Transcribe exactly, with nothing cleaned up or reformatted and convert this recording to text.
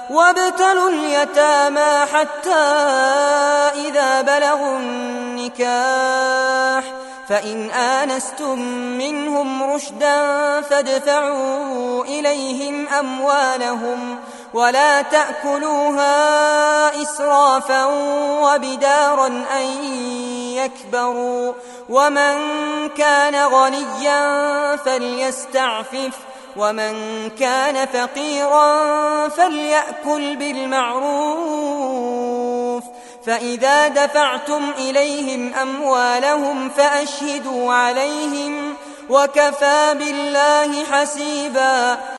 وابتلوا اليتامى حتى إذا بلغوا النكاح فإن آنستم منهم رشدا فادفعوا إليهم أموالهم ولا تأكلوها إسرافا وبدارا أن يكبروا ومن كان غنيا فليستعفف ومن كان فقيرا فليأكل بالمعروف فإذا دفعتم إليهم أموالهم فأشهدوا عليهم وكفى بالله حسيبا